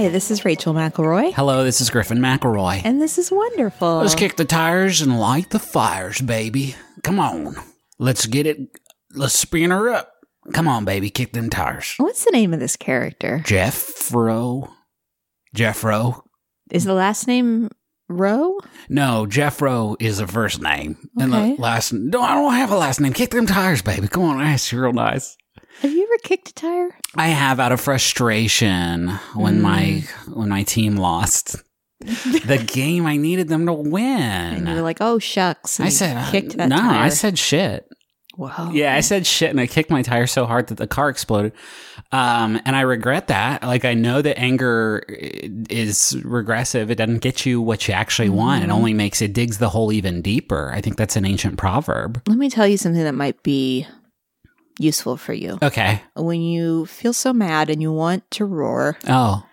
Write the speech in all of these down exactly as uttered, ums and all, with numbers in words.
Hi, this is Rachel McElroy. Hello, this is Griffin McElroy. And this is wonderful. Let's kick the tires and light the fires, baby. Come on. Let's get it. Let's spin her up. Come on, baby. Kick them tires. What's the name of this character? Jeffro. Jeffro. Is the last name Rowe? No, Jeffro is the first name. Okay. And the last no, I don't have a last name. Kick them tires, baby. Come on, that's real nice. Have you ever kicked a tire? I have, out of frustration when Mm. my when my team lost the game I needed them to win. And you were like, oh, shucks. and I you said uh, kicked that no. tire. I said shit. Wow. Yeah, I said shit, and I kicked my tire so hard that the car exploded. Um, and I regret that. Like, I know that anger is regressive. It doesn't get you what you actually Mm-hmm. want. It only makes it digs the hole even deeper. I think that's an ancient proverb. Let me tell you something that might be useful for you. Okay. When you feel so mad and you want to roar, Oh.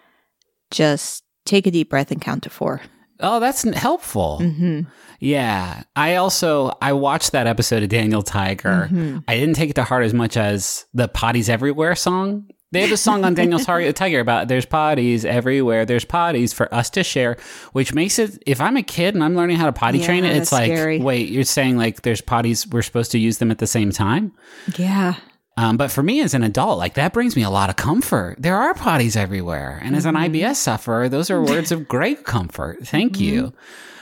just take a deep breath and count to four. Oh, that's n- helpful. Mm-hmm. Yeah. I also, I watched that episode of Daniel Tiger. Mm-hmm. I didn't take it to heart as much as the Potties Everywhere song. They have a song on Daniel Tar- Tiger about there's potties everywhere. There's potties for us to share, which makes it, if I'm a kid and I'm learning how to potty Yeah, train it, it's that's like, scary. wait, you're saying like there's potties, we're supposed to use them at the same time? Yeah. Um, but for me as an adult, like that brings me a lot of comfort. There are potties everywhere. And as an I B S sufferer, those are words of great comfort. Thank you.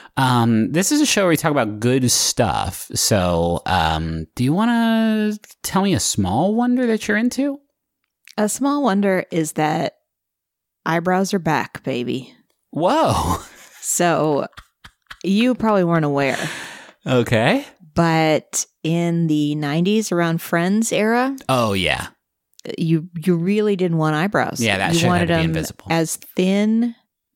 Um, this is a show where we talk about good stuff. So um, do you want to tell me a small wonder that you're into? A small wonder is that eyebrows are back, baby. Whoa. So you probably weren't aware, Okay. but in the nineties, around Friends era, Oh, yeah. you you really didn't want eyebrows. Yeah, that you shit had wanted to be them invisible. as thin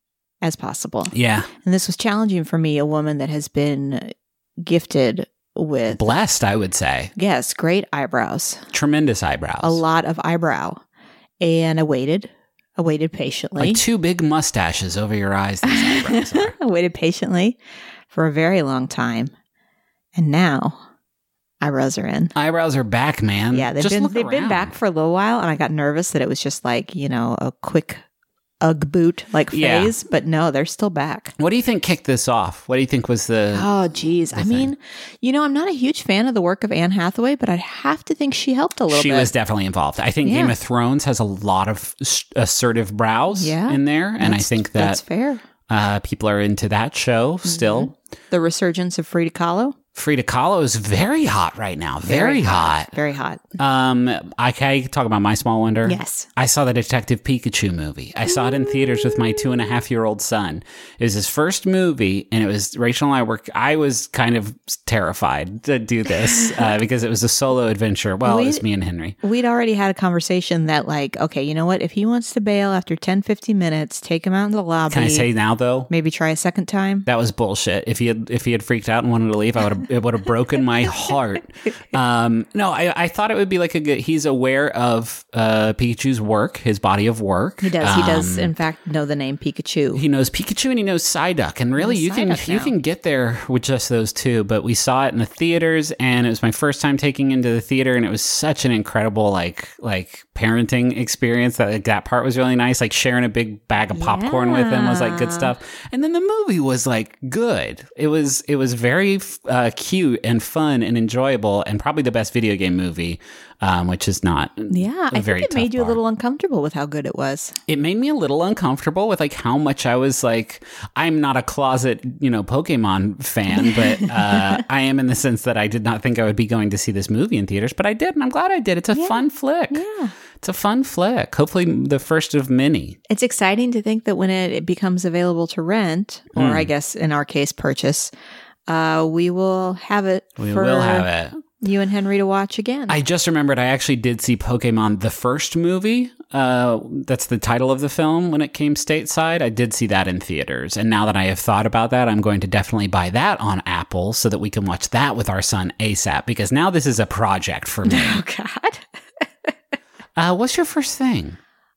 as possible. Yeah. And this was challenging for me, a woman that has been gifted with, Blessed, I would say. yes, great eyebrows, Tremendous eyebrows. a lot of eyebrow. And I waited, I waited patiently. Like two big mustaches over your eyes, these eyebrows are. I waited patiently for a very long time. And now eyebrows are in. Eyebrows are back, man. Yeah, they've Just been look they've been around. back for a little while, and I got nervous that it was just like, you know, a quick Ugg boot like Yeah. phase, but no, they're still back. What do you think kicked this off? What do you think was the... Oh, geez. I thing. mean, you know, I'm not a huge fan of the work of Anne Hathaway, but I'd have to think she helped a little She bit. was definitely involved. I think Yeah. Game of Thrones has a lot of s- assertive brows Yeah. in there, and I That's- think that's that fair. uh, people are into that show still. The resurgence of Frida Kahlo, Frida Kahlo is very hot right now. Very, hot. very hot. Um, I can I talk about my small wonder. Yes. I saw the Detective Pikachu movie. I saw it in theaters with my two and a half year old son. It was his first movie, and it was Rachel and I were. I was kind of terrified to do this uh, because it was a solo adventure. Well, We- it was me and Henry. We'd already had a conversation that, like, okay, you know what? If he wants to bail after ten, fifteen minutes, take him out in the lobby. Can I say now though? maybe try a second time? That was bullshit. If he had if he had freaked out and wanted to leave, I would have it would have broken my heart. Um, no, I, I thought it would be like a good. He's aware of uh, Pikachu's work, his body of work. He does. He does, Um, in fact, know the name Pikachu. He knows Pikachu and he knows Psyduck, and really, knows you can Psyduck you now. can get there with just those two. But we saw it in the theaters, and it was my first time taking into the theater, and it was such an incredible like like parenting experience. That like, that part was really nice. Like sharing a big bag of popcorn with him was like good Yeah. stuff. And then the movie was like good. It was it was very uh, cute and fun and enjoyable, and probably the best video game movie, um, which is not. yeah, a I very think it made tough you a bar. little uncomfortable with how good it was. It made me a little uncomfortable with like how much I was like, I'm not a closet, you know, Pokemon fan, but uh, I am in the sense that I did not think I would be going to see this movie in theaters, but I did, and I'm glad I did. It's a fun flick. Yeah. It's a fun flick. Hopefully the first of many. It's exciting to think that when it, it becomes available to rent, or Hmm. I guess in our case, purchase, uh, we will have it We for will have it. you and Henry to watch again. I just remembered I actually did see Pokemon, the first movie. Uh, that's the title of the film when it came stateside. I did see that in theaters. And now that I have thought about that, I'm going to definitely buy that on Apple so that we can watch that with our son ASAP, because now this is a project for me. oh, God. uh, what's your first thing?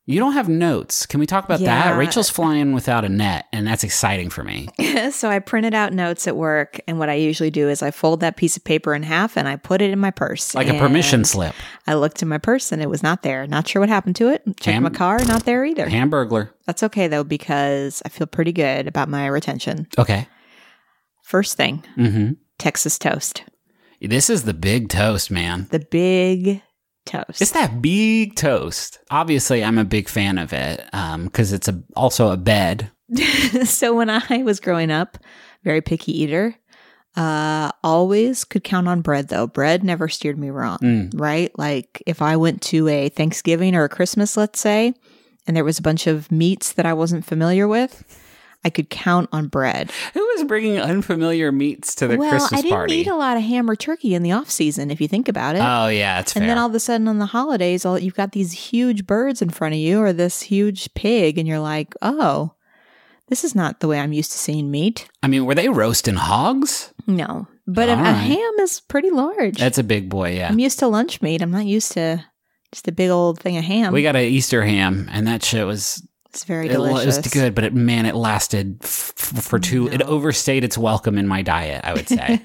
You don't have notes. Can we talk about Yeah. that? Rachel's flying without a net, and that's exciting for me. So I printed out notes at work, and what I usually do is I fold that piece of paper in half and I put it in my purse. Like a And permission slip. I looked in my purse and it was not there. Not sure what happened to it. Checked Ham- my car, not there either. Hamburglar. That's okay though, because I feel pretty good about my retention. Okay. First thing, Mm-hmm. Texas toast. This is the big toast, man. The big toast. It's that big toast. Obviously, I'm a big fan of it because it's a, also a bed. So when I was growing up, very picky eater, uh, always could count on bread though. Bread never steered me wrong, Mm. right? Like if I went to a Thanksgiving or a Christmas, let's say, and there was a bunch of meats that I wasn't familiar with, I could count on bread. Who is bringing unfamiliar meats to the well, Christmas I didn't party? eat a lot of ham or turkey in the off season, if you think about it. Oh, yeah, it's fair. And then all of a sudden on the holidays, all, you've got these huge birds in front of you or this huge pig, and you're like, oh, this is not the way I'm used to seeing meat. I mean, were they roasting hogs? No, but a, All a right. ham is pretty large. That's a big boy, yeah. I'm used to lunch meat. I'm not used to just a big old thing of ham. We got an Easter ham, and that shit was it's very it, it delicious. was good, but it, man, it lasted f- f- for two. It No. overstayed its welcome in my diet, I would say.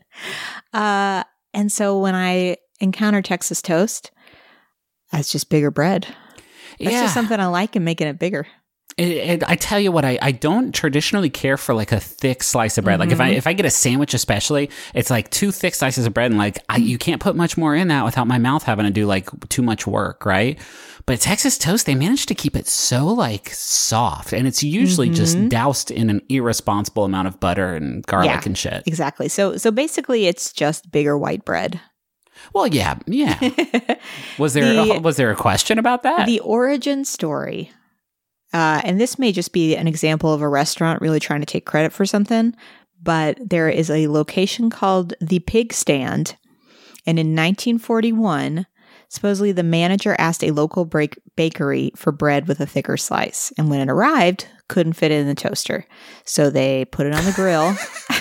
uh, and so when I encounter Texas toast, that's just bigger bread. That's yeah. just something I like and making it bigger. It, it, I tell you what, I, I don't traditionally care for like a thick slice of bread. Like if I if I get a sandwich, especially, it's like two thick slices of bread, and like I, you can't put much more in that without my mouth having to do like too much work, right? But Texas toast, they managed to keep it so like soft, and it's usually just doused in an irresponsible amount of butter and garlic Yeah. and shit. Exactly. So so basically, it's just bigger white bread. Well, yeah, yeah. Was there The- was there a question about that? The origin story, uh, and this may just be an example of a restaurant really trying to take credit for something, but there is a location called the Pig Stand, and in nineteen forty-one, supposedly the manager asked a local break- bakery for bread with a thicker slice, and when it arrived, couldn't fit it in the toaster, so they put it on the grill.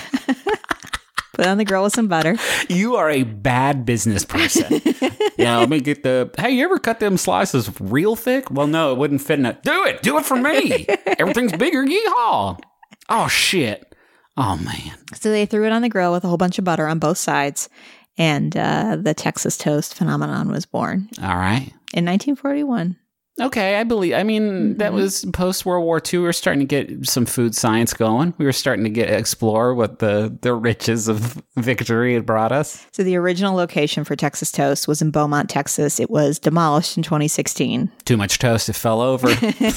Put it on the grill with some butter. You are a bad business person. Yeah, let me get the. Hey, you ever cut them slices real thick? Well, no, it wouldn't fit in it. Do it. Do it for me. Everything's bigger. Yeehaw. Oh, shit. Oh, man. So they threw it on the grill with a whole bunch of butter on both sides, and uh, the Texas toast phenomenon was born All right. in nineteen forty-one. Okay, I believe. I mean, that was post World War Two. We were starting to get some food science going. We were starting to get explore what the the riches of victory had brought us. So the original location for Texas toast was in Beaumont, Texas. It was demolished in twenty sixteen. Too much toast, it fell over.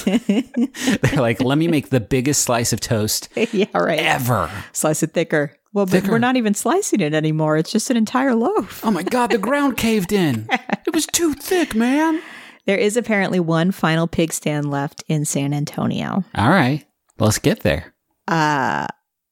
They're like, let me make the biggest slice of toast Yeah, right. ever. Slice it thicker. Well, but Thicker. we're not even slicing it anymore. It's just an entire loaf. Oh my God, the ground caved in. It was too thick, man. There is apparently one final pig stand left in San Antonio. All right, let's get there. Uh,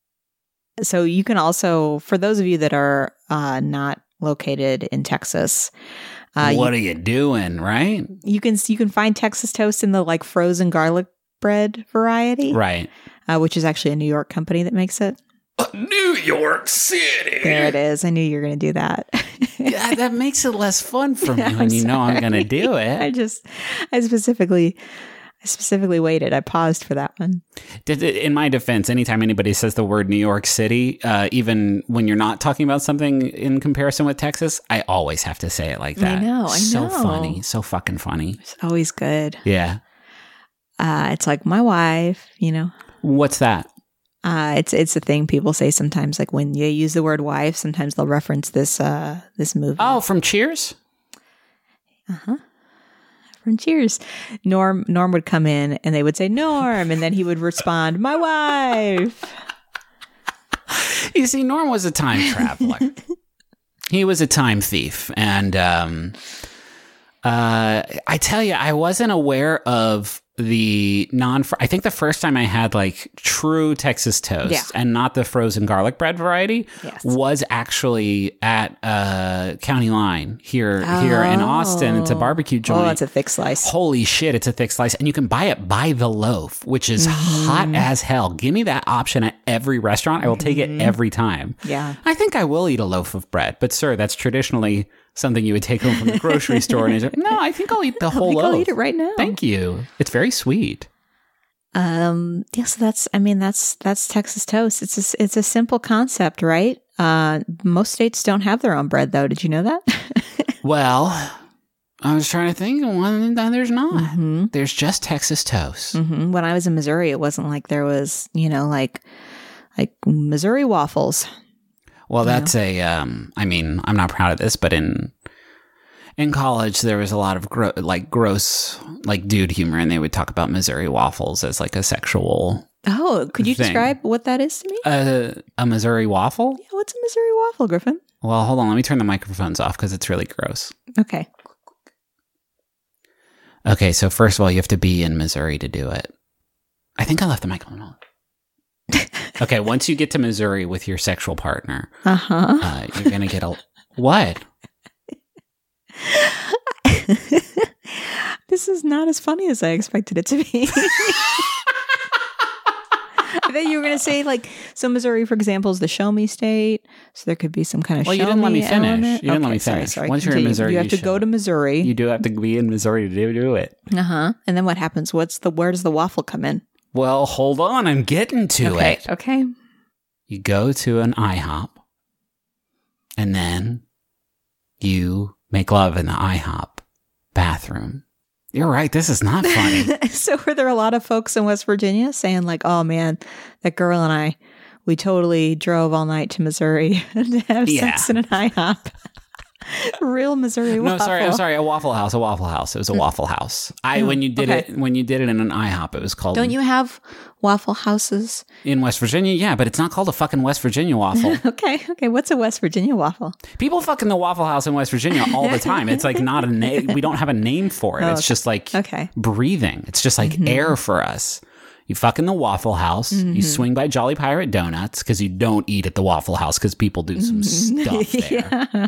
so you can also, for those of you that are uh, not located in Texas, uh, what you, are you doing, right? you can you can find Texas toast in the like frozen garlic bread variety, Right. uh, which is actually a New York company that makes it. New York City. There it is. I knew you were going to do that. Yeah, that makes it less fun for me I'm when you know I'm sorry. going to do I it. just, I specifically, I specifically waited. I paused for that one. Did- In my defense, anytime anybody says the word New York City, uh, even when you're not talking about something in comparison with Texas, I always have to say it like that. I know, I So know. funny. So fucking funny. It's always good. Yeah. Uh, it's like my wife, you know. What's that? Uh, it's it's a thing people say sometimes. Like when you use the word wife, sometimes they'll reference this uh, this movie. Oh, from Cheers? Uh-huh. From Cheers. Norm Norm would come in and they would say, Norm, and then he would respond, my wife. You see, Norm was a time traveler. He was a time thief. And um, uh, I tell you, I wasn't aware of the non I think the first time I had like true Texas toast Yeah. and not the frozen garlic bread variety Yes. was actually at uh, County Line here here in Austin. It's a barbecue joint. Oh, that's a thick slice. Holy shit, it's a thick slice. And you can buy it by the loaf, which is hot as hell. Give me that option at every restaurant. I will take it every time. Yeah. I think I will eat a loaf of bread, but sir, that's traditionally something you would take home from the grocery store. And he's like, no, I think I'll eat the whole I think loaf. I'll eat it right now. Thank you. It's very sweet. Um, yeah, so that's, I mean, that's, that's Texas toast. It's a, it's a simple concept, right? Uh, most states don't have their own bread though. Did you know that? Well, I was trying to think. One, there's not. Mm-hmm. There's just Texas toast. Mm-hmm. When I was in Missouri, it wasn't like there was, you know, like, like Missouri waffles. Well, that's a, um, I mean, I'm not proud of this, but in, in college, there was a lot of gro- like gross, like dude humor, and they would talk about Missouri waffles as like a sexual. Oh, could you thing. describe what that is to me? Uh, a Missouri waffle? Yeah, what's a Missouri waffle, Griffin? Well, hold on. Let me turn the microphones off because it's really gross. Okay. Okay, so first of all, you have to be in Missouri to do it. I think I left the microphone on. Okay, once you get to Missouri with your sexual partner, uh-huh. uh, you're going to get a... What? This is not as funny as I expected it to be. I thought you were going to say, like, so Missouri, for example, is the show me state. So there could be some kind of well, show you didn't me let me finish. element. You didn't okay, let me sorry, finish. sorry, Once continue. you're in Missouri, you have you to should. go to Missouri. You do have to be in Missouri to do it. Uh-huh. And then what happens? What's the, where does the waffle come in? Well, hold on. I'm getting to okay, it. Okay. You go to an IHOP, and then you make love in the IHOP bathroom. You're right. This is not funny. So were there a lot of folks in West Virginia saying like, oh man, that girl and I, we totally drove all night to Missouri to have Yeah. sex in an IHOP. Real Missouri waffle. No, sorry, I'm sorry. A Waffle House, a Waffle House. It was a Waffle House. I when you did okay. it when you did it in an IHOP, it was called. Don't you have waffle houses? In West Virginia? Yeah, but it's not called a fucking West Virginia waffle. Okay, okay. What's a West Virginia waffle? People fucking the Waffle House in West Virginia all the time. It's like not a name. We don't have a name for it. Oh, it's okay. just like Okay. breathing. It's just like Mm-hmm. air for us. You fuck in the Waffle House. Mm-hmm. You swing by Jolly Pirate Donuts because you don't eat at the Waffle House because people do some stuff there. Yeah.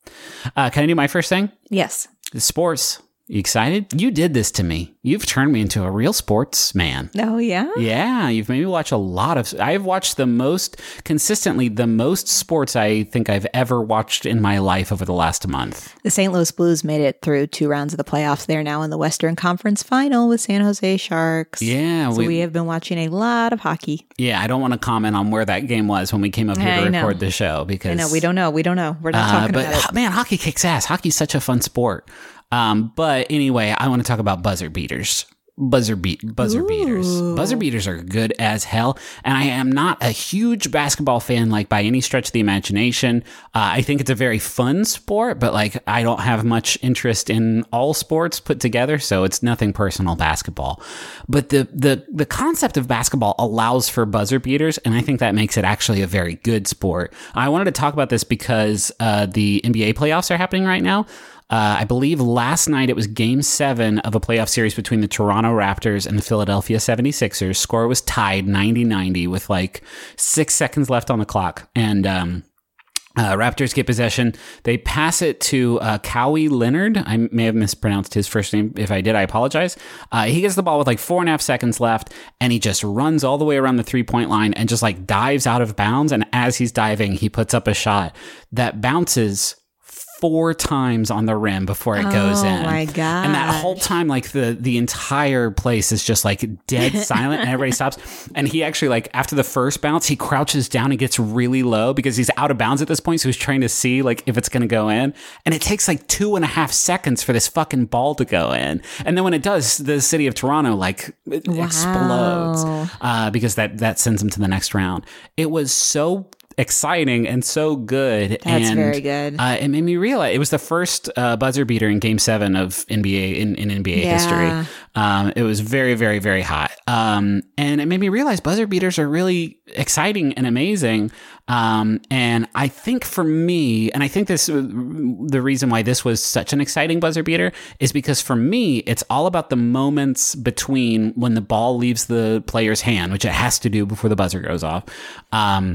Uh, can I do my first thing? Yes. Sports. You excited? You did this to me. You've turned me into a real sports man. Oh yeah. Yeah, you've made me watch a lot of. I've watched the most consistently the most sports I think I've ever watched in my life over the last month. The Saint Louis Blues made it through two rounds of the playoffs. They're now in the Western Conference Final with San Jose Sharks. Yeah, So we, we have been watching a lot of hockey. yeah. I don't want to comment on where that game was when we came up here I to know. record the show because I know we don't know. We don't know. We're not Uh, talking but about it. man, hockey kicks ass. Hockey's such a fun sport. Um, but anyway, I want to talk about buzzer beaters. Buzzer beat buzzer Ooh. beaters. Buzzer beaters are good as hell. And I am not a huge basketball fan, like by any stretch of the imagination. Uh, I think it's a very fun sport, but like I don't have much interest in all sports put together, so it's nothing personal basketball. But the the the concept of basketball allows for buzzer beaters, and I think that makes it actually a very good sport. I wanted to talk about this because uh, the N B A playoffs are happening right now. Uh, I believe last night it was game seven of a playoff series between the Toronto Raptors and the Philadelphia seventy-sixers. Score was tied ninety ninety with like six seconds left on the clock. And um, uh, Raptors get possession. They pass it to uh, Kawhi Leonard. I may have mispronounced his first name. If I did, I apologize. Uh, he gets the ball with like four and a half seconds left, and he just runs all the way around the three-point line and just like dives out of bounds. And as he's diving, he puts up a shot that bounces four times on the rim before it goes Oh, in. my gosh. And that whole time, like the the entire place is just like dead silent and everybody stops. And he actually, like after the first bounce, he crouches down and gets really low because he's out of bounds at this point. So he's trying to see like if it's going to go in. And it takes like two and a half seconds for this fucking ball to go in. And then when it does, the city of Toronto like it Wow. explodes uh, because that that sends him to the next round. It was so exciting and so good. That's and, very good. Uh, it made me realize it was the first uh, buzzer beater in Game Seven of N B A in, in N B A Yeah. history. Um, it was very, very, very hot, um, and it made me realize buzzer beaters are really exciting and amazing. Um, and I think for me, and I think this the reason why this was such an exciting buzzer beater is because for me, it's all about the moments between when the ball leaves the player's hand, which it has to do before the buzzer goes off. Um,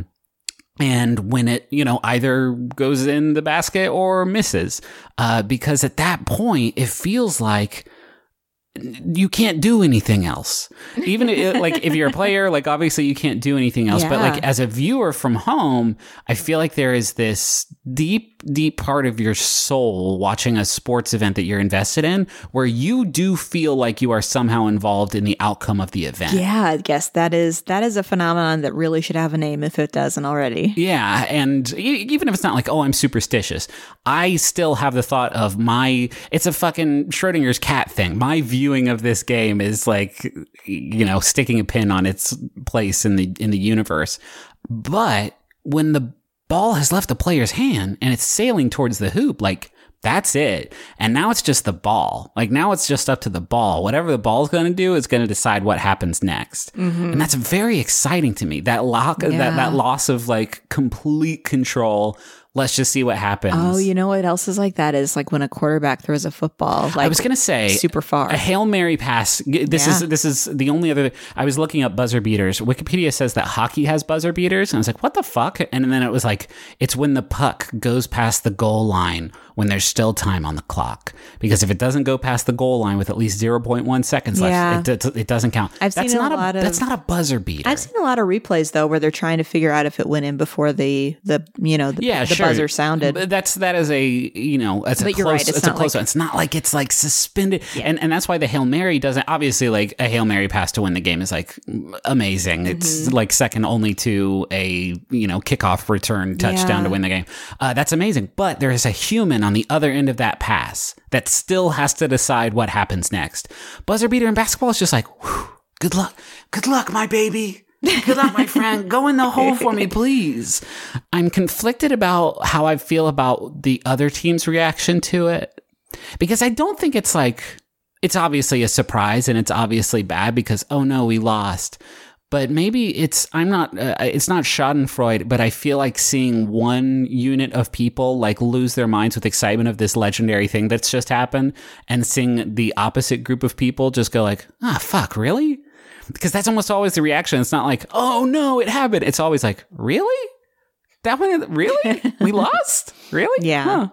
And when it, you know, either goes in the basket or misses, uh, because at that point, it feels like you can't do anything else. Even if, like if you're a player, like obviously you can't do anything else. Yeah. But like as a viewer from home, I feel like there is this deep, deep part of your soul watching a sports event that you're invested in where you do feel like you are somehow involved in the outcome of the event. Yeah, I guess that is that is a phenomenon that really should have a name if it doesn't already. Yeah, and e- even if it's not like, oh, I'm superstitious, I still have the thought of my, it's a fucking Schrodinger's cat thing. My viewing of this game is like, you know, sticking a pin on its place in the in the universe. But when the ball has left the player's hand and it's sailing towards the hoop, like, that's it. And now it's just the ball. Like now it's just up to the ball. Whatever the ball's going to do is going to decide what happens next. Mm-hmm. And that's very exciting to me. That lock, Yeah. that, that loss of like complete control. Let's just see what happens. Oh, you know what else is like that is like when a quarterback throws a football. Like I was going to say super far. A Hail Mary pass. This Yeah. is this is the only other. I was looking up buzzer beaters. Wikipedia says that hockey has buzzer beaters, and I was like, what the fuck? And then it was like, it's when the puck goes past the goal line when there's still time on the clock. Because if it doesn't go past the goal line with at least zero point one seconds Yeah. left, it, it, it doesn't count. I've that's seen a not lot of- That's not a buzzer beater. I've seen a lot of replays though where they're trying to figure out if it went in before the the you know the, yeah, the sure. buzzer sounded. But That's that is a you know it's a But close you're right, it's it's a not close like- one. It's not like it's like suspended, and and that's why the Hail Mary doesn't obviously like a Hail Mary pass to win the game is like amazing. Mm-hmm. It's like second only to a you know kickoff return touchdown Yeah. to win the game. Uh, that's amazing, but there is a human on the other end of that pass that still has to decide what happens next. Buzzer beater in basketball is just like, whew, good luck, good luck, my baby. Good luck, my friend. Go in the hole for me, please. I'm conflicted about how I feel about the other team's reaction to it because I don't think it's like, it's obviously a surprise and it's obviously bad because, oh no, we lost. But maybe it's, I'm not, uh, it's not Schadenfreude, but I feel like seeing one unit of people like lose their minds with excitement of this legendary thing that's just happened and seeing the opposite group of people just go like, ah, fuck, really? Because that's almost always the reaction. It's not like, oh no, it happened. It's always like, really? That one, really? We lost? Really? Yeah. Huh.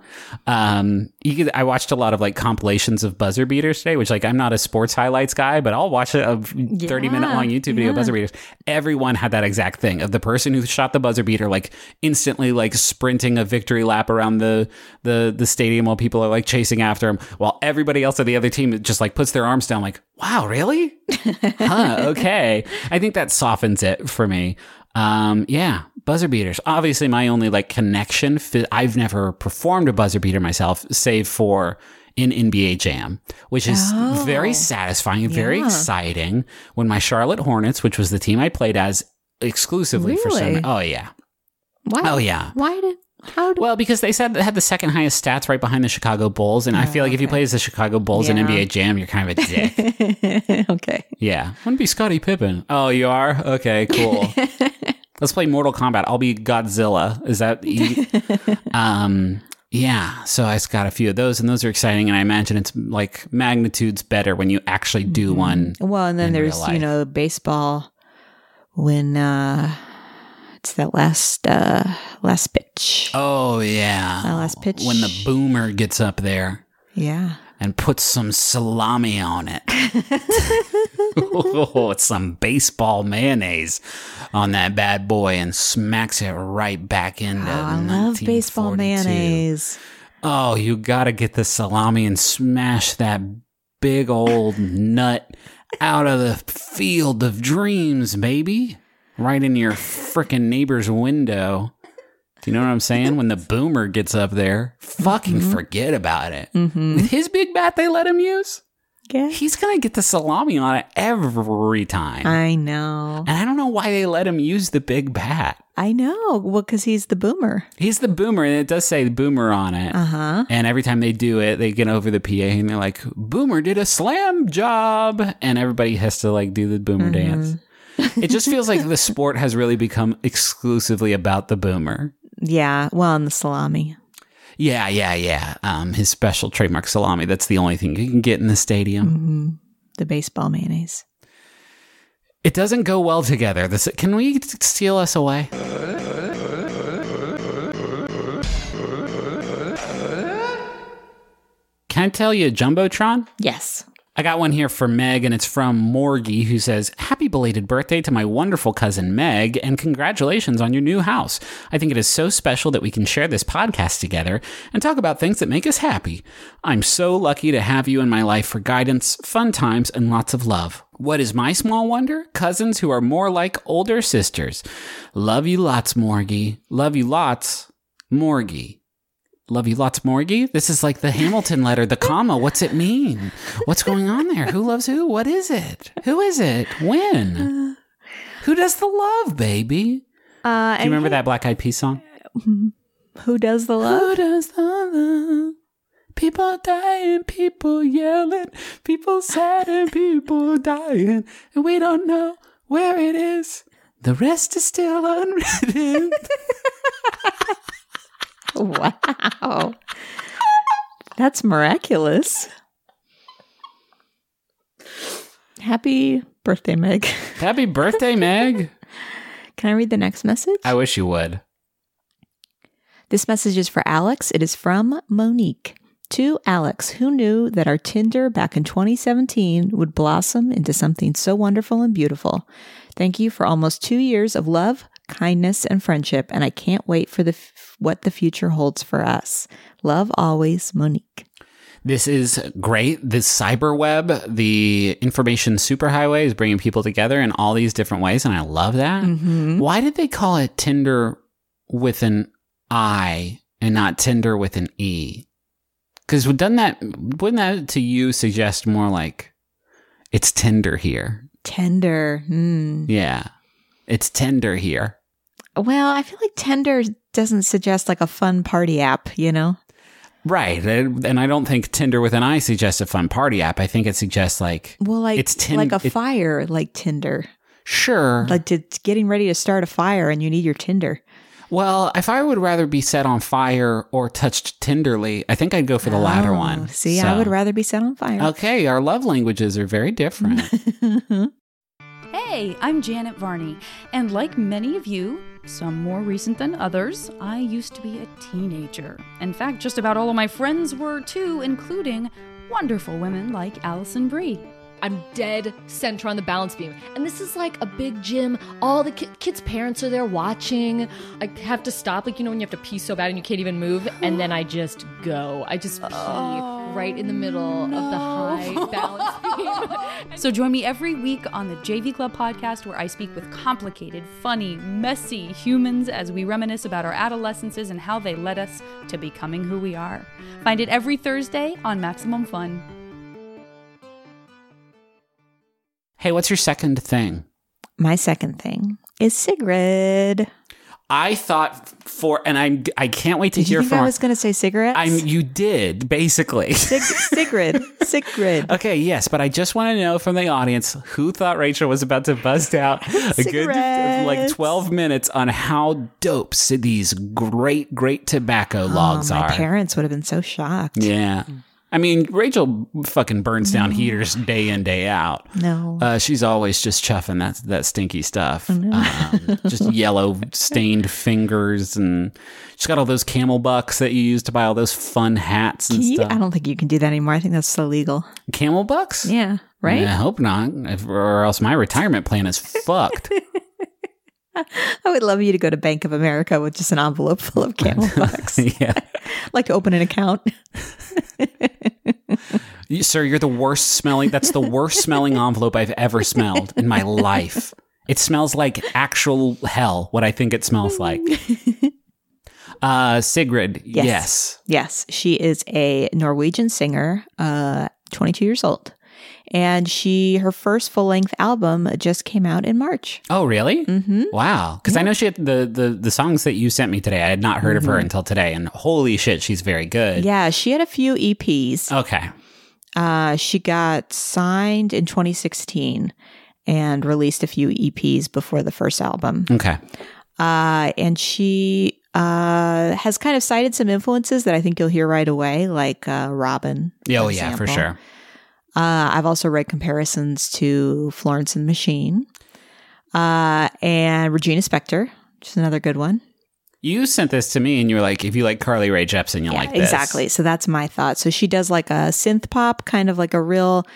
Um, you could, I watched a lot of like compilations of buzzer beaters today, which like I'm not a sports highlights guy, but I'll watch a thirty minute long YouTube video of yeah. buzzer beaters. Everyone had that exact thing of the person who shot the buzzer beater like instantly like sprinting a victory lap around the the the stadium while people are like chasing after him, while everybody else of the other team just like puts their arms down like, wow, really? Huh, okay. I think that softens it for me. Um, yeah, buzzer beaters. Obviously, my only like connection. I've never performed a buzzer beater myself, save for in N B A Jam, which is Oh. very satisfying, very Yeah. exciting. When my Charlotte Hornets, which was the team I played as exclusively for Really? some, oh yeah, Why? oh yeah. Why did? How did? Well, because they said they had the second highest stats right behind the Chicago Bulls, and I feel like if you play as the Chicago Bulls in Yeah. N B A Jam, you're kind of a dick. Okay. Yeah. I want to be Scottie Pippen. Oh, you are? Okay, cool. Let's play Mortal Kombat. I'll be Godzilla. Is that... E- um, yeah. So I just got a few of those, and those are exciting, and I imagine it's like magnitudes better when you actually do one. Well, and then in there's real life. you know baseball when uh it's that last uh last pitch. Oh, yeah. That last pitch. When the boomer gets up there Yeah. and puts some salami on it. Oh, it's some baseball mayonnaise on that bad boy and smacks it right back into Oh, I love baseball nineteen forty-two. mayonnaise. Oh, you gotta get the salami and smash that big old nut out of the field of dreams, baby. Right in your frickin' neighbor's window. Do you know what I'm saying? When the boomer gets up there, fucking Mm-hmm. forget about it. With his big bat they let him use, Yeah. he's gonna get the salami on it every time. I know. And I don't know why they let him use the big bat. I know. Well, because he's the boomer. He's the boomer, and it does say boomer on it. Uh huh. And every time they do it, they get over the P A and they're like, Boomer did a slam job. And everybody has to like do the boomer dance. It just feels like the sport has really become exclusively about the boomer. Yeah. Well, and the salami. Yeah, yeah, yeah. Um, his special trademark salami. That's the only thing you can get in the stadium. Mm-hmm. The baseball mayonnaise. It doesn't go well together. This, can we steal us away? Can I tell you, Jumbotron? Yes. I got one here for Meg, and it's from Morgie, who says, happy belated birthday to my wonderful cousin Meg, and congratulations on your new house. I think it is so special that we can share this podcast together and talk about things that make us happy. I'm so lucky to have you in my life for guidance, fun times, and lots of love. What is my small wonder? Cousins who are more like older sisters. Love you lots, Morgie. Love you lots, Morgie. Love you lots, Morgie. This is like the Hamilton letter, the comma. What's it mean? What's going on there? Who loves who? What is it? Who is it? When? Who does the love, baby? Uh, Do you remember that Black Eyed Peas song? Who does the love? Who does the love? People dying, people yelling, people sad and people dying, and we don't know where it is. The rest is still unwritten. Wow. That's miraculous. Happy birthday, Meg. Happy birthday, Meg. Can I read the next message? I wish you would. This message is for Alex. It is from Monique. To Alex, who knew that our Tinder back in twenty seventeen would blossom into something so wonderful and beautiful. Thank you for almost two years of love, kindness, and friendship, and I can't wait for the f- what the future holds for us. Love always, Monique. This is great. This cyber web, the information superhighway, is bringing people together in all these different ways, and I love that. Mm-hmm. Why did they call it Tinder with an I and not Tinder with an E? Because doesn't that, wouldn't that to you suggest more like it's Tinder here? Tender. Mm. Yeah. It's Tinder here. Well, I feel like Tinder doesn't suggest like a fun party app, you know? Right. And I don't think Tinder with an I suggests a fun party app. I think it suggests like, well, like, it's tin- like a it, fire, like Tinder. Sure. Like to, getting ready to start a fire and you need your Tinder. Well, if I would rather be set on fire or touched tenderly, I think I'd go for the oh, latter one. See, so. I would rather be set on fire. Okay, our love languages are very different. Hey, I'm Janet Varney, and like many of you, some more recent than others, I used to be a teenager. In fact, just about all of my friends were too, including wonderful women like Allison Brie. I'm dead center on the balance beam. And this is like a big gym. All the ki- kids' parents are there watching. I have to stop, like, you know, when you have to pee so bad and you can't even move. And then I just go. I just pee oh, right in the middle no. of the high balance beam. So join me every week on the J V Club podcast, where I speak with complicated, funny, messy humans as we reminisce about our adolescences and how they led us to becoming who we are. Find it every Thursday on Maximum Fun. Hey, what's your second thing? My second thing is Sigrid. I thought for, and I I can't wait to Did hear you think from. I was going to say cigarettes? I'm. You did basically. Sig- Sigrid. Sigrid. Okay, yes, but I just want to know from the audience who thought Rachel was about to bust out a good like twelve minutes on how dope these great great tobacco logs oh, my are. My parents would have been so shocked. Yeah. I mean, Rachel fucking burns down no. heaters day in, day out. No. Uh, she's always just chuffing that that stinky stuff. Um, just yellow stained fingers. And she's got all those camel bucks that you use to buy all those fun hats and you, stuff. I don't think you can do that anymore. I think that's illegal. Camel bucks? Yeah, right? I hope not. If, or else my retirement plan is fucked. I would love you to go to Bank of America with just an envelope full of camel bucks. Yeah. Like to open an account. you, sir, you're the worst smelling. That's the worst smelling envelope I've ever smelled in my life. It smells like actual hell, what I think it smells like. Uh, Sigrid, yes. yes. Yes. She is a Norwegian singer, uh, twenty-two years old. And she, her first full-length album just came out in March. Oh, really? Mm-hmm. Wow. Because yeah. I know she had the, the, the songs that you sent me today. I had not heard mm-hmm. of her until today. And holy shit, she's very good. Yeah, she had a few E Ps. Okay. Uh, she got signed in twenty sixteen and released a few E Ps before the first album. Okay. Uh, and she uh, has kind of cited some influences that I think you'll hear right away, like uh, Robin. Oh, yeah, example. For sure. Uh, I've also read comparisons to Florence and the Machine uh, and Regina Spektor, which is another good one. You sent this to me and you were like, if you like Carly Rae Jepsen, you'll yeah, like this. Exactly. So that's my thought. So she does like a synth pop, kind of like a real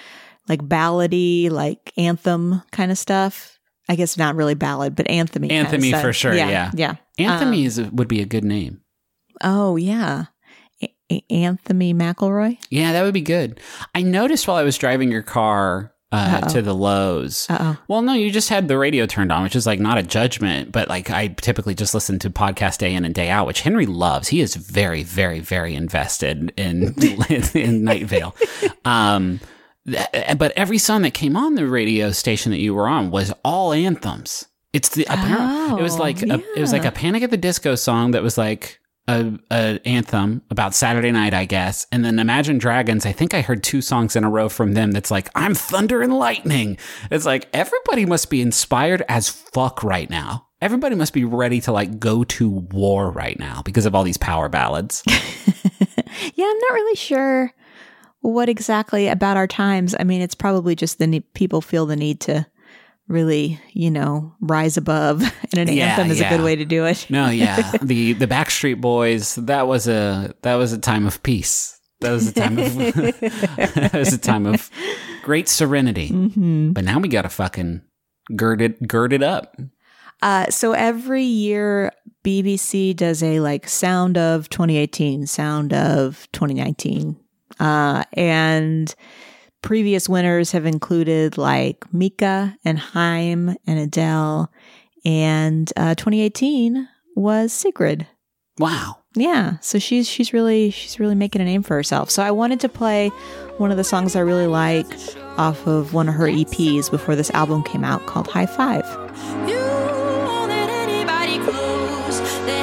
like ballady, like anthem kind of stuff. I guess not really ballad, but anthemy. Anthemy kind of for sure. Yeah. Yeah. Anthemy Um, is would be a good name. Oh, yeah. A- A- Anthony McElroy. Yeah, that would be good. I noticed while I was driving your car uh, to the Lowe's. Uh-oh. Well, no, you just had the radio turned on, which is like not a judgment, but like I typically just listen to podcasts day in and day out, which Henry loves. He is very, very, very invested in in Night Vale. Um, th- but every song that came on the radio station that you were on was all anthems. It's the apparent. It was Oh, like a, it was like yeah. a Panic at the Disco song that was like a, a anthem about Saturday night, I guess. And then Imagine Dragons, I think I heard two songs in a row from them that's like, I'm thunder and lightning. It's like, everybody must be inspired as fuck right now. Everybody must be ready to like go to war right now because of all these power ballads. Yeah, I'm not really sure what exactly about our times. I mean, it's probably just the ne- people feel the need to really, you know, rise above, and an Yeah, anthem is yeah. a good way to do it. No, yeah. the the Backstreet Boys, that was a that was a time of peace. That was a time of that was a time of great serenity. Mm-hmm. But now we gotta fucking gird it gird it up. Uh, so every year, B B C does a like sound of twenty eighteen, sound of twenty nineteen. Uh, and previous winners have included like Mika and Haim and Adele. And uh, twenty eighteen was Sigrid. Wow. Yeah, so she's she's really she's really making a name for herself. So I wanted to play one of the songs I really like off of one of her E Ps before this album came out called High Five. You won't let anybody close that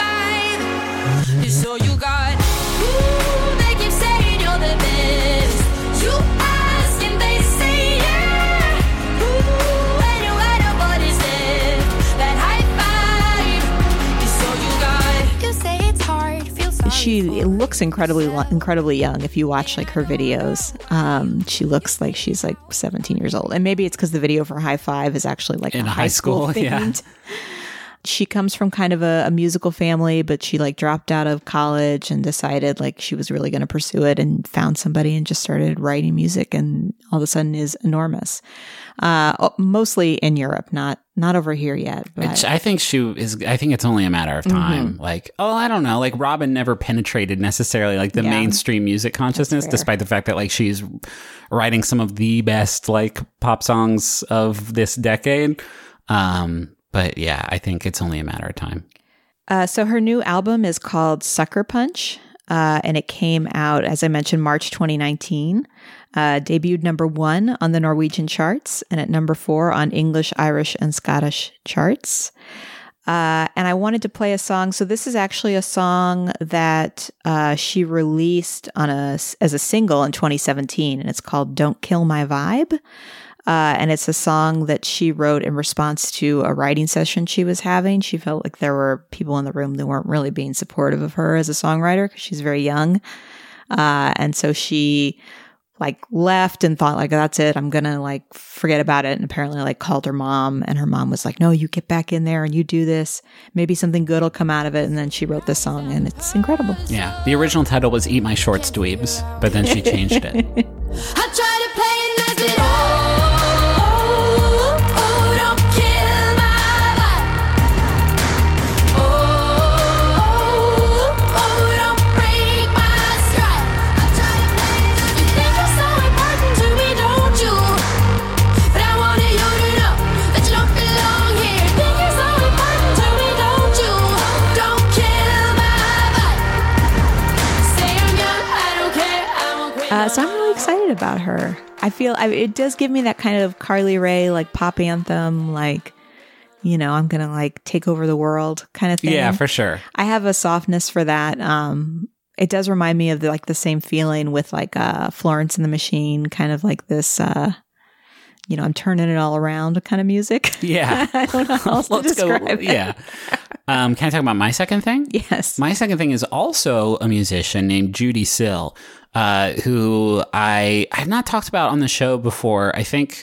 high five. It's all you got. Ooh, they keep saying you're the best. You ask and they say yeah. Ooh, and you had nobody's left. That high five is all you got. You say it's hard, feel sorry. She for looks incredibly incredibly young. If you watch like her videos, um, she looks like she's like seventeen years old. And maybe it's because the video for High Five is actually like In a high high school, school, yeah. themed. She comes from kind of a, a musical family, but she like dropped out of college and decided like she was really going to pursue it, and found somebody and just started writing music, and all of a sudden is enormous. Uh, mostly in Europe, not not over here yet. But Which I think she is. I think it's only a matter of time. Mm-hmm. Like, oh, I don't know. Like, Robin never penetrated necessarily like the Yeah. mainstream music consciousness, fair. despite the fact that like she's writing some of the best like pop songs of this decade. Um, but yeah, I think it's only a matter of time. Uh, so her new album is called Sucker Punch, uh, and it came out, as I mentioned, March twenty nineteen. Uh, debuted number one on the Norwegian charts, and at number four on English, Irish, and Scottish charts. Uh, and I wanted to play a song. So this is actually a song that uh, she released on a as a single in twenty seventeen, and it's called "Don't Kill My Vibe." Uh, and it's a song that she wrote in response to a writing session she was having. She felt like there were people in the room that weren't really being supportive of her as a songwriter because she's very young. Uh, and so she like left and thought like, that's it. I'm going to like forget about it. And apparently like called her mom, and her mom was like, no, you get back in there and you do this. Maybe something good will come out of it. And then she wrote this song, and it's incredible. Yeah, the original title was "Eat My Shorts, Dweebs," but then she changed it. I try to play it nice, but oh, oh, don't kill my vibe. Oh, oh, don't break my stride. I try to play it nice. You think you're so important to me, don't you? But I wanted you to know that you don't belong here. Think you're so important to me, don't you? Don't kill my vibe. Say I'm young, I don't care, I won't quit. Uh, so I'm really excited about her. I feel I, it does give me that kind of Carly Rae, like pop anthem, like, you know, I'm going to like take over the world kind of thing. Yeah, for sure. I have a softness for that. Um, it does remind me of the, like the same feeling with like uh, Florence and the Machine, kind of like this, uh, you know, I'm turning it all around kind of music. Yeah. I don't know how else to Let's describe go. it. Yeah. Um, can I talk about my second thing? Yes. My second thing is also a musician named Judy Sill, uh, who I I have not talked about on the show before. I think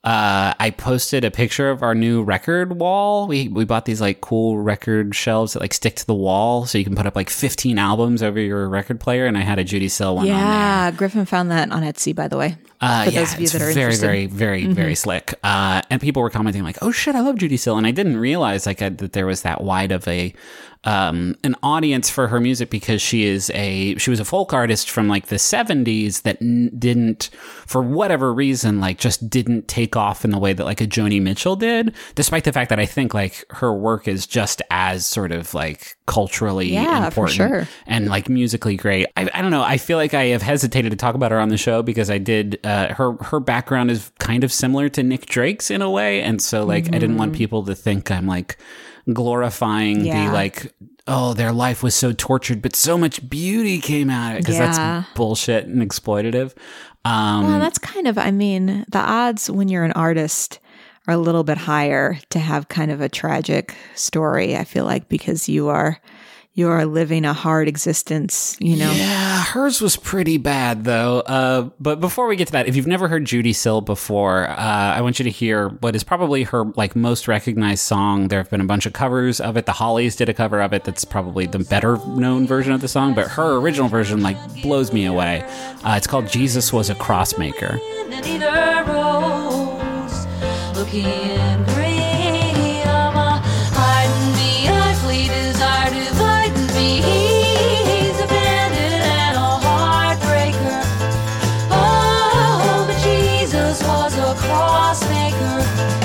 uh, I posted a picture of our new record wall. We we bought these like cool record shelves that like stick to the wall, so you can put up like fifteen albums over your record player. And I had a Judy Sill one on there. Yeah, Griffin found that on Etsy, by the way. Uh, for yeah, those of you it's that are very, interested. very, very, mm-hmm. very slick. Uh, and people were commenting like, "Oh shit, I love Judy Sill," and I didn't realize like I, that there was that wide of a um, an audience for her music, because she is a she was a folk artist from like the seventies that n- didn't, for whatever reason, like just didn't take off in the way that like a Joni Mitchell did. Despite the fact that I think like her work is just as sort of like culturally yeah, important for sure. and like musically great. I, I don't know. I feel like I have hesitated to talk about her on the show because I did. Uh, her her background is kind of similar to Nick Drake's in a way, and so like mm-hmm. I didn't want people to think I'm like glorifying yeah. the like, oh, their life was so tortured, but so much beauty came out of it, because yeah. that's bullshit and exploitative. Um, well, that's kind of, I mean, the odds when you're an artist are a little bit higher to have kind of a tragic story, I feel like, because you are you are living a hard existence, you know? Yeah, hers was pretty bad, though. Uh, but before we get to that, if you've never heard Judy Sill before, uh, I want you to hear what is probably her like most recognized song. There have been a bunch of covers of it. The Hollies did a cover of it that's probably the better known version of the song, but her original version like blows me away. Uh, it's called Jesus Was a Crossmaker. Looking green, I'm hiding behind fleet desire to fight me. He's a bandit and a heartbreaker. Oh, but Jesus was a crossmaker.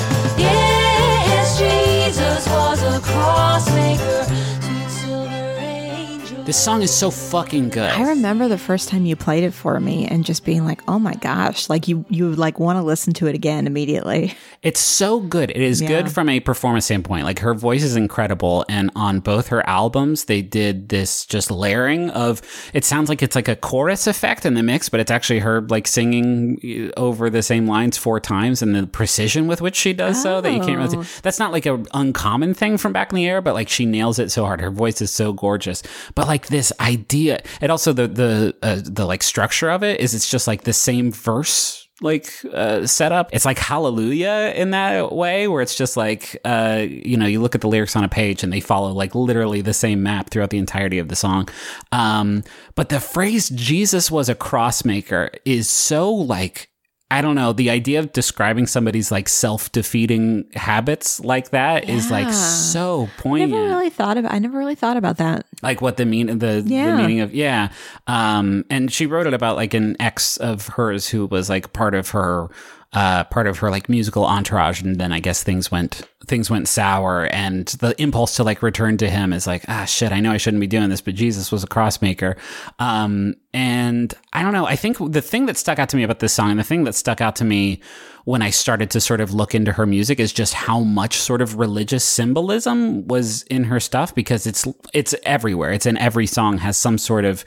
Yes, Jesus was a crossmaker. Sweet silver angel. This song is so fucking good. I remember the first time you played it for me and just being like, oh my gosh, like you, you like want to listen to it again immediately. It's so good. It is Yeah. good from a performance standpoint. Like her voice is incredible. And on both her albums, they did this just layering of, it sounds like it's like a chorus effect in the mix, but it's actually her like singing over the same lines four times, and the precision with which she does so that you can't really, Oh. that's not like an uncommon thing from back in the era, but like she nails it so hard. Her voice is so gorgeous. But like this idea, and also the, the, uh, the like structure of it is it's just like the same verse like uh setup. It's like Hallelujah in that way, where it's just like uh you know, you look at the lyrics on a page and they follow like literally the same map throughout the entirety of the song. Um but the phrase Jesus was a crossmaker is so like, I don't know, the idea of describing somebody's like self-defeating habits like that is like Yeah. so I poignant. never really thought about I never really thought about that. Like what the mean the, Yeah. the meaning of yeah um and she wrote it about like an ex of hers who was like part of her uh part of her like musical entourage, and then I guess things went things went sour, and the impulse to like return to him is like, ah shit, I know I shouldn't be doing this, but Jesus was a crossmaker. Um and I don't know, I think the thing that stuck out to me about this song, and the thing that stuck out to me when I started to sort of look into her music, is just how much sort of religious symbolism was in her stuff, because it's it's everywhere. It's in every song, has some sort of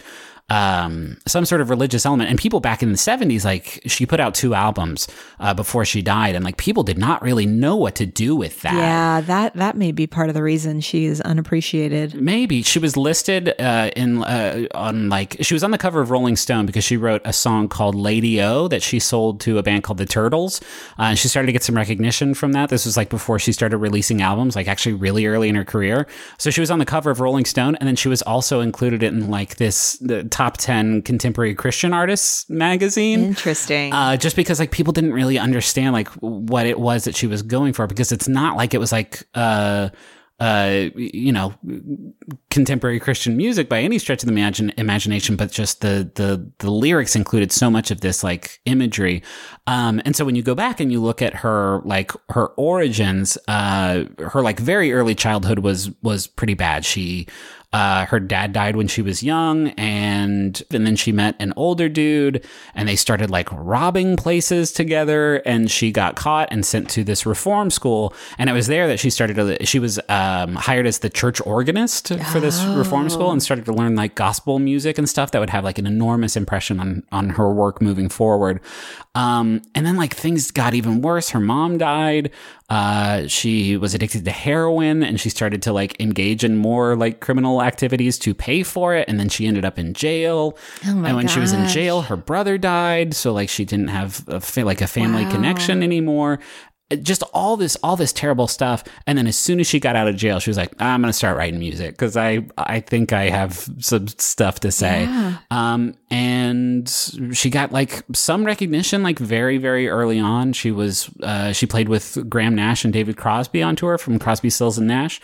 um some sort of religious element. And people back in the seventies, like she put out two albums uh, before she died, and like people did not really know what to do with that. Yeah, that that may be part of the reason she is unappreciated. Maybe she was listed uh, in uh, on like she was on the cover of Rolling Stone because she wrote a song called Lady O that she sold to a band called the Turtles. Uh, and she started to get some recognition from that. This was like before she started releasing albums, like actually really early in her career. So she was on the cover of Rolling Stone, and then she was also included in like this the top ten contemporary Christian artists magazine. Interesting. Uh, just because like people didn't really understand like what it was that she was going for, because it's not like it was like uh uh you know, contemporary Christian music by any stretch of the imagine, imagination, but just the the the lyrics included so much of this like imagery. Um and so when you go back and you look at her like her origins, uh her like very early childhood was was pretty bad. She Uh, her dad died when she was young, and and then she met an older dude, and they started like robbing places together, and she got caught and sent to this reform school. And it was there that she started to, she was um, hired as the church organist for this Oh. reform school, and started to learn like gospel music and stuff that would have like an enormous impression on on her work moving forward. Um, and then like things got even worse. Her mom died. Uh, she was addicted to heroin, and she started to like engage in more like criminal activities to pay for it. And then she ended up in jail. Oh my and when she was in gosh. jail, her brother died, so like she didn't have a fa- like a family Wow. connection anymore. Just all this, all this terrible stuff. And then as soon as she got out of jail, she was like, I'm going to start writing music because I, I think I have some stuff to say. Yeah. Um, and she got like some recognition, like very, very early on. She was, uh, she played with Graham Nash and David Crosby on tour from Crosby, Stills and Nash.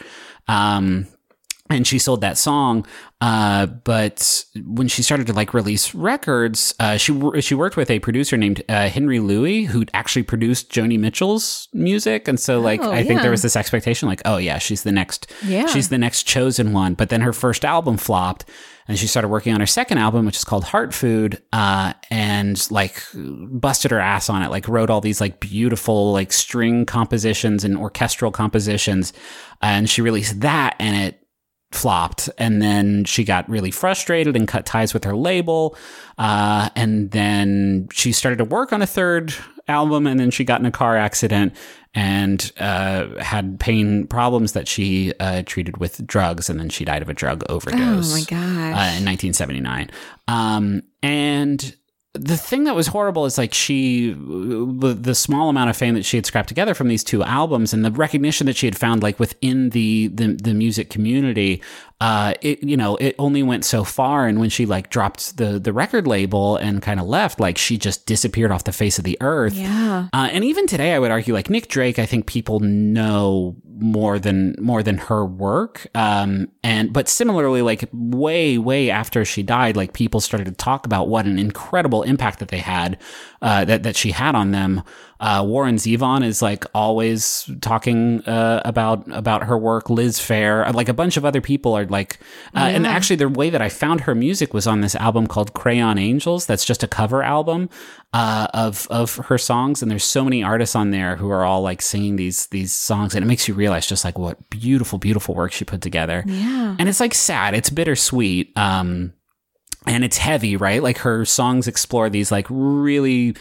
Um, and she sold that song. Uh, but when she started to like release records, uh, she, she worked with a producer named, uh, Henry Louis, who actually produced Joni Mitchell's music. And so like, Oh, I think yeah. there was this expectation like, oh yeah, she's the next, Yeah. she's the next chosen one. But then her first album flopped and she started working on her second album, which is called Heart Food, uh, and like busted her ass on it, like wrote all these like beautiful, like string compositions and orchestral compositions. And she released that and it flopped, and then she got really frustrated and cut ties with her label, uh, and then she started to work on a third album, and then she got in a car accident and uh, had pain problems that she uh, treated with drugs, and then she died of a drug overdose. Oh my gosh. Uh, in nineteen seventy-nine. Um, and the thing that was horrible is like she, the, the small amount of fame that she had scrapped together from these two albums and the recognition that she had found like within the, the, the music community, uh, it, you know, it only went so far. And when she like dropped the, the record label and kind of left, like she just disappeared off the face of the earth. Yeah. Uh, and even today, I would argue like Nick Drake, I think people know more than, more than her work. Um, and, but similarly, like way, way after she died, like people started to talk about what an incredible impact that they had, uh, that, that she had on them. Uh, Warren Zevon is like always talking, uh, about, about her work. Liz Phair, like a bunch of other people are like, uh, and actually the way that I found her music was on this album called Crayon Angels. That's just a cover album, uh, of, of her songs. And there's so many artists on there who are all like singing these, these songs. And it makes you realize just like what beautiful, beautiful work she put together. Yeah. And it's like sad. It's bittersweet. Um, and it's heavy, right? Like her songs explore these like really,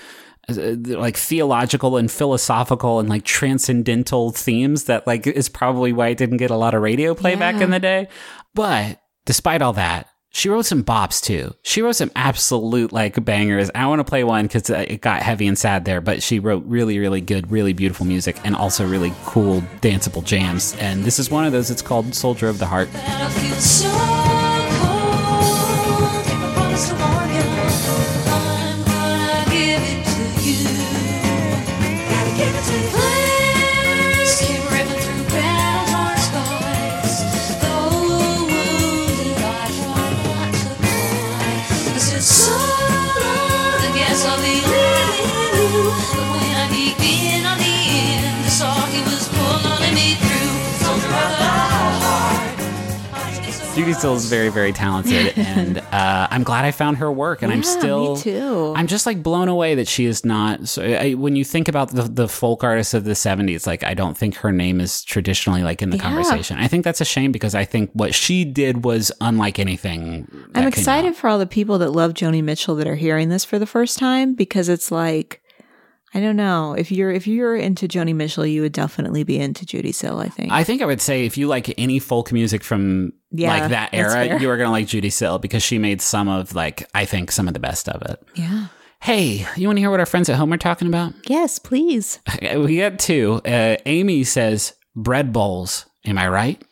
like theological and philosophical and like transcendental themes that like is probably why it didn't get a lot of radio play Yeah. back in the day. But despite all that, she wrote some bops too. She wrote some absolute like bangers. I want to play one because it got heavy and sad there, but she wrote really, really good, really beautiful music and also really cool danceable jams. And this is one of those. It's called Soldier of the Heart. And I feel so cold. Take my promise to warn you. I'm gonna give it to you. Gotta give it to you. Flames came ripping through battle-torn skies. Though wounded, I tried not to cry. I said, so long, I guess I'll be leaving you. But when I peeked in on the end, I saw he was pulling me through. Soldier of the heart. Judy Still is very, very talented, and uh, I'm glad I found her work. And I'm Yeah, still, me too. I'm just like blown away that she is not. So I, when you think about the the folk artists of the seventies, like I don't think her name is traditionally like in the Yeah. conversation. I think that's a shame because I think what she did was unlike anything. that I'm came excited out. for all the people that love Joni Mitchell that are hearing this for the first time because it's like, I don't know. If you're if you're into Joni Mitchell, you would definitely be into Judy Sill, I think. I think I would say if you like any folk music from Yeah, like that that's era, fair. you are gonna like Judy Sill because she made some of like I think some of the best of it. yeah. Hey, you want to hear what our friends at home are talking about? Yes, please. We got two. Uh, Amy says bread bowls. Am I right?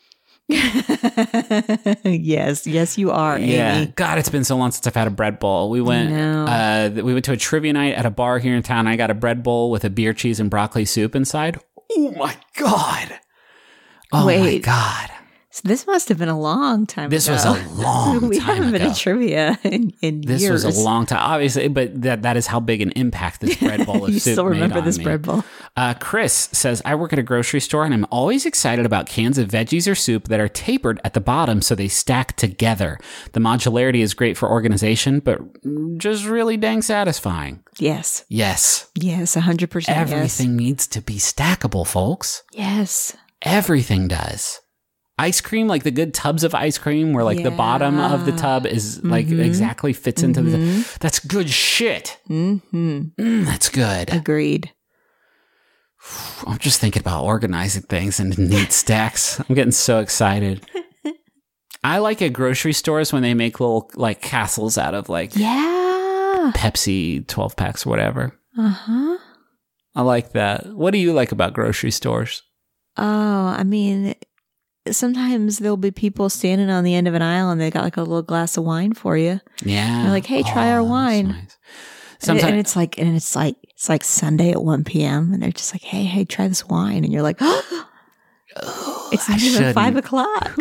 yes, yes, you are, Amy. Yeah. God, it's been so long since I've had a bread bowl. We went. know. Uh, we went to a trivia night at a bar here in town. I got a bread bowl with a beer, cheese, and broccoli soup inside. Oh my god. Oh my Wait. god. So this must have been a long time This ago. was a long we time haven't been ago. at trivia in, in This years. was a long time, obviously, but that that is how big an impact this bread bowl of You soup still made remember on this me. bread bowl? Uh, Chris says, I work at a grocery store and I'm always excited about cans of veggies or soup that are tapered at the bottom so they stack together. The modularity is great for organization, but just really dang satisfying. Yes. Yes, Yes, one hundred percent. everything needs to be stackable, folks. Yes. Everything does. Ice cream, like the good tubs of ice cream where like the bottom of the Yeah. tub is like exactly fits into the, that's good shit. Mm-hmm. Mm, that's good. Agreed. I'm just thinking about organizing things into neat stacks. I'm getting so excited. I like at grocery stores when they make little like castles out of like Yeah. Pepsi twelve packs or whatever. Uh-huh. I like that. What do you like about grocery stores? Oh, I mean, sometimes there'll be people standing on the end of an aisle and they got like a little glass of wine for you. Yeah. They're like, hey, try Oh, our that's wine. nice. And, it- Sometimes and it's like, and it's like, it's like Sunday at one p.m. and they're just like, hey, hey, try this wine. And you're like, oh, it's I not even shouldn't. five o'clock.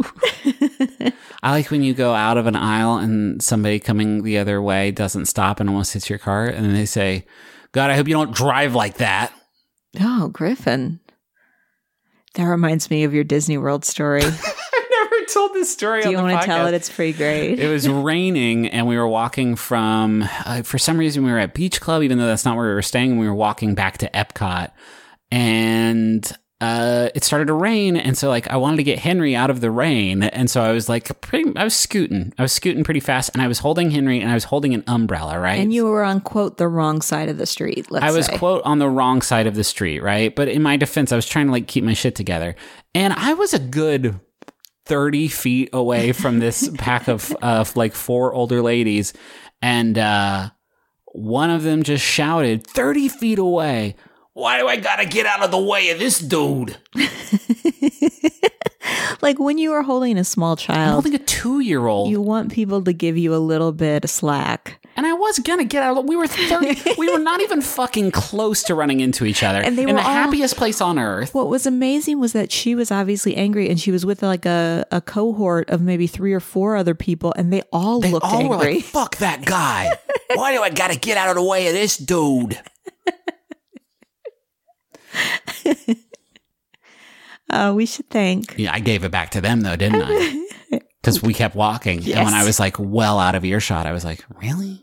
I like when you go out of an aisle and somebody coming the other way doesn't stop and almost hits your car, and then they say, God, I hope you don't drive like that. Oh, Griffin. That reminds me of your Disney World story. I've never told this story Do on you the want to tell podcast. it? It's pretty great. It was raining, and we were walking from, uh, for some reason, we were at Beach Club, even though that's not where we were staying. We were walking back to Epcot, and uh, it started to rain. And so, like, I wanted to get Henry out of the rain. And so I was like, pretty, I was scooting. I was scooting pretty fast, and I was holding Henry, and I was holding an umbrella, right? And you were on, quote, the wrong side of the street, let's I was, say. quote, on the wrong side of the street, right? But in my defense, I was trying to, like, keep my shit together. And I was a good thirty feet away from this pack of, of like, four older ladies. And uh, one of them just shouted, thirty feet away, why do I gotta get out of the way of this dude? Like when you are holding a small I'm child, holding a two-year-old. you want people to give you a little bit of slack. And I was gonna get out of the, we were thirty, we were not even fucking close to running into each other. And they in were the all- happiest place on earth. What was amazing was that she was obviously angry and she was with like a, a cohort of maybe three or four other people and they all They looked all angry. were like, fuck that guy. Why do I gotta get out of the way of this dude? Uh, we should thank. Yeah, I gave it back to them though, didn't I? Because we kept walking. And when I Yes. was like well out of earshot, I was like, really?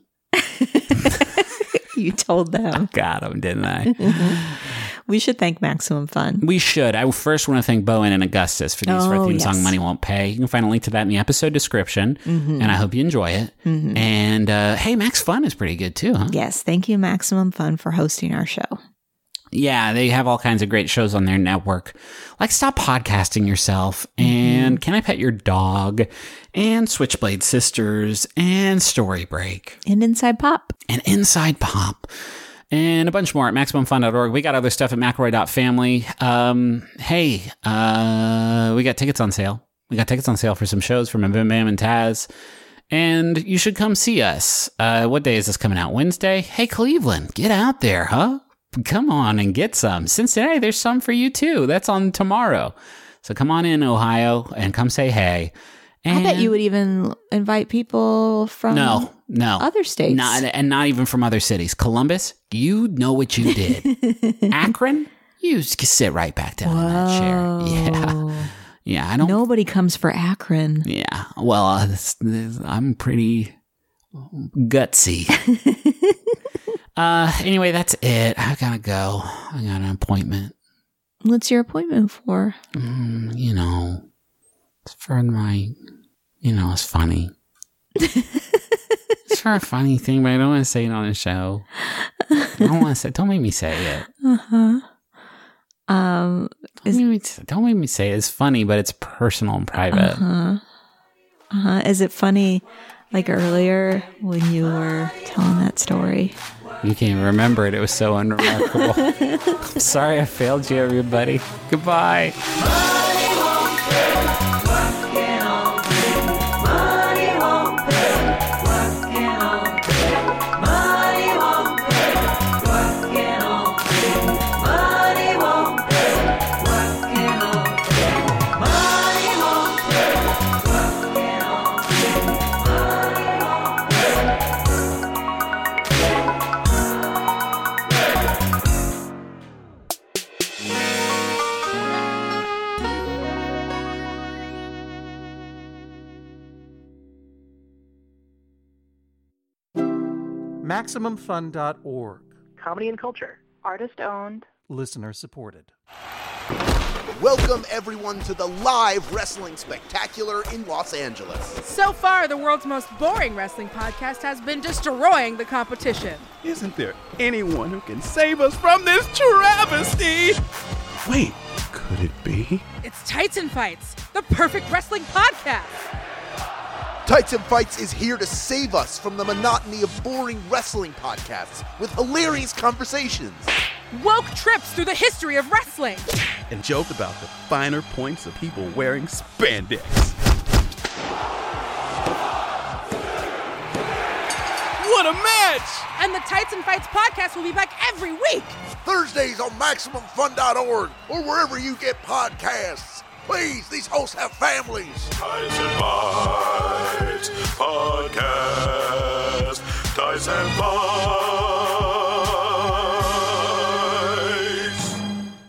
You told them. Got him, didn't I? We should thank Maximum Fun. We should. I first want to thank Bowen and Augustus for these for our Oh, theme song yes. Money Won't Pay. You can find a link to that in the episode description. Mm-hmm. And I hope you enjoy it. And uh, hey, Max Fun is pretty good too, huh? Yes, thank you, Maximum Fun, for hosting our show. Yeah, they have all kinds of great shows on their network, like Stop Podcasting Yourself, and Can I Pet Your Dog, and Switchblade Sisters, and Story Break, And Inside Pop. and Inside Pop, and a bunch more at maximum fun dot org. We got other stuff at McElroy dot family. Um, hey, uh, we got tickets on sale. We got tickets on sale for some shows from Bim Bam and Taz. And you should come see us. Uh, what day is this coming out? Wednesday? Hey, Cleveland, get out there, huh? Come on and get some. Cincinnati, there's some for you too. That's on tomorrow. So come on in, Ohio, and come say hey. And I bet you would even invite people from No, no. other states. Not, and not even from other cities. Columbus, you know what you did. Akron, you just sit right back down in that chair. Yeah. Yeah, I don't. Nobody comes for Akron. Yeah. Well, uh, this, this, I'm pretty gutsy. uh, anyway, that's it. I gotta go. I got an appointment. What's your appointment for? Mm, you know, it's for my, you know, it's funny. It's for a funny thing, but I don't want to say it on the show. I don't want to say. Don't make me say it. Uh huh. Um. Don't make, me, don't make me say it. It's funny, but it's personal and private. Uh huh. Uh huh. Is it funny? Like earlier when you were telling that story. You can't even remember it. It was so unremarkable. I'm sorry I failed you, everybody. Goodbye. Maximum Fun dot org. Comedy and culture. Artist owned. Listener supported. Welcome, everyone, to the live wrestling spectacular in Los Angeles. So far, the world's most boring wrestling podcast has been destroying the competition. Isn't there anyone who can save us from this travesty? Wait, could it be? It's Tights and Fights, the perfect wrestling podcast. Tights and Fights is here to save us from the monotony of boring wrestling podcasts with hilarious conversations. Woke trips through the history of wrestling. And joke about the finer points of people wearing spandex. What a match! And the Tights and Fights podcast will be back every week. Thursdays on Maximum Fun dot org or wherever you get podcasts. Please, these hosts have families. Tights and Fights podcast. Tights and Fights.